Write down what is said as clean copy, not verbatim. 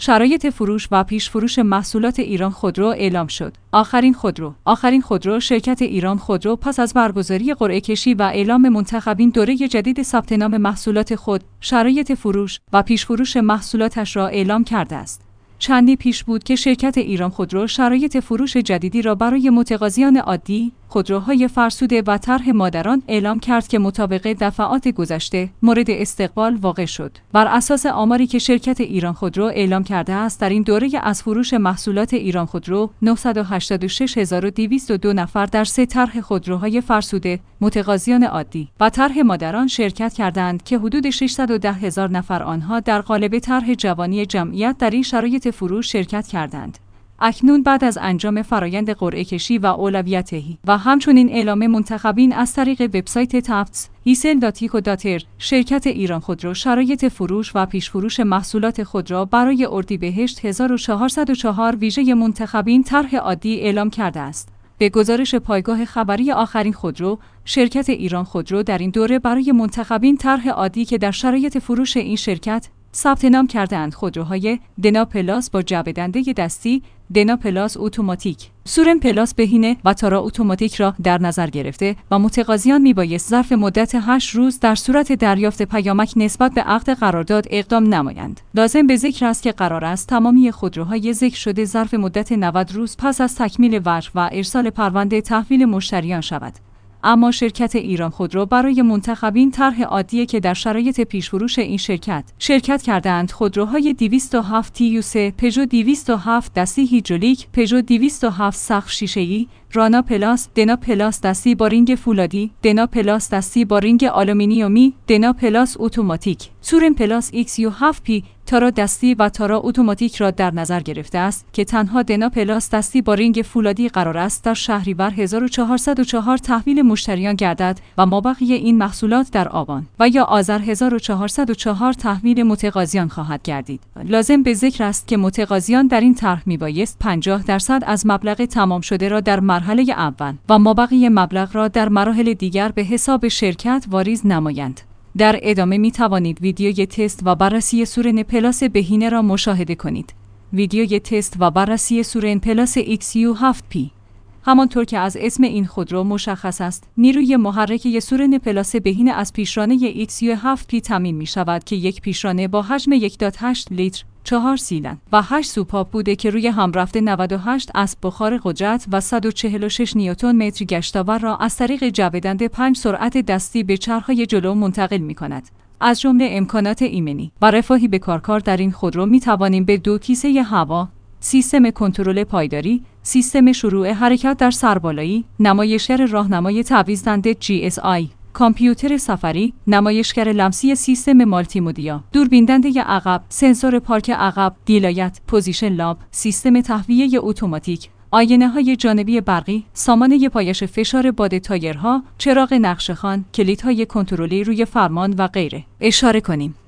شرایط فروش و پیش فروش محصولات ایران خودرو اعلام شد. آخرین خودرو شرکت ایران خودرو پس از برگزاری قرعه کشی و اعلام منتخبین دوره جدید ثبت نام محصولات خود، شرایط فروش و پیش فروش محصولاتش را اعلام کرده است. چندی پیش بود که شرکت ایران خودرو شرایط فروش جدیدی را برای متقاضیان عادی، خودروهای فرسوده و طرح مادران اعلام کرد که مطابق دفعات گذشته مورد استقبال واقع شد. بر اساس آماری که شرکت ایران خودرو اعلام کرده است، در این دوره از فروش محصولات ایران خودرو 986202 نفر در 3 طرح خودروهای فرسوده، متقاضیان عادی و طرح مادران شرکت کردند که حدود 610,000 نفر آنها در قالب طرح جوانی جمعیت در این شرایط فروش شرکت کردند. اکنون بعد از انجام فرایند قرعه کشی و اولویت‌دهی و همچنین اعلام منتخبین از طریق وبسایت تفت ایسل.ایکو.ر، شرکت ایران خودرو شرایط فروش و پیش فروش محصولات خود را برای اردیبهشت 1404 ویژه منتخبین طرح عادی اعلام کرده است. به گزارش پایگاه خبری آخرین خودرو، شرکت ایران خودرو در این دوره برای منتخبین طرح عادی که در شرایط فروش این شرکت ثبت نام کرده‌اند خودروهای دنا پلاس با جعبه‌دنده دستی، دنا پلاس اتوماتیک، سورن پلاس بهینه و تارا اتوماتیک را در نظر گرفته و متقاضیان میبایست ظرف مدت 8 روز در صورت دریافت پیامک نسبت به عقد قرارداد اقدام نمایند. لازم به ذکر است که قرار است تمامی خودروهای ذکر شده ظرف مدت 90 روز پس از تکمیل وجه و ارسال پرونده تحویل مشتریان شود. اما شرکت ایران خودرو برای منتخبین طرح عادی که در شرایط پیش‌فروش این شرکت کردند خودروهای 207 TU3، پژو 207 دستی هیدرولیک، پژو 207 سقف شیشه‌ای، رانا پلاس، دنا پلاس دستی با رینگ فولادی، دنا پلاس دستی با رینگ آلومینیومی، دنا پلاس اتوماتیک، سورن پلاس XU7P، تارا دستی و تارا اتوماتیک را در نظر گرفته است که تنها دنا پلاس دستی با رینگ فولادی قرار است در شهریور 1404 تحویل مشتریان گردد و مابقی این محصولات در آبان و یا آذر 1404 تحویل متقاضیان خواهد گردید. لازم به ذکر است که متقاضیان در این طرح میبایست 50% از مبلغ تمام شده را در مرحله اول و مابقی مبلغ را در مراحل دیگر به حساب شرکت واریز نمایند. در ادامه می توانید ویدیوی تست و بررسی سورن پلاس بهینه را مشاهده کنید. ویدیوی تست و بررسی سورن پلاس XU7P. همانطور که از اسم این خودرو مشخص است، نیروی محرک سورن پلاس بهینه از پیشرانه XU7P تامین می شود که یک پیشرانه با حجم 1.8 لیتر، 4 سیلندر و 8 سوپاپ بوده که روی همرفته 98 اسب بخار قدرت و 146 نیوتن متر گشتاور را از طریق جعبه‌دنده 5 سرعت دستی به چرخ‌های جلو منتقل می‌کند. از جمله امکانات ایمنی و رفاهی به کارکار در این خودرو می‌توانیم به 2 کیسه هوا، سیستم کنترل پایداری، سیستم شروع حرکت در سربالایی، نمایشگر راهنمای تعویض‌دنده GSI، کامپیوتر سفری، نمایشگر لمسی سیستم مالتی مدیا، دوربیندنده عقب، سنسور پارک عقب، دیلایت، پوزیشن لامپ، سیستم تهویه اتوماتیک، آینه‌های جانبی برقی، سامانه پایش فشار باد تایرها، چراغ نقشه‌خوان، کلیدهای کنترلی روی فرمان و غیره. اشاره کنیم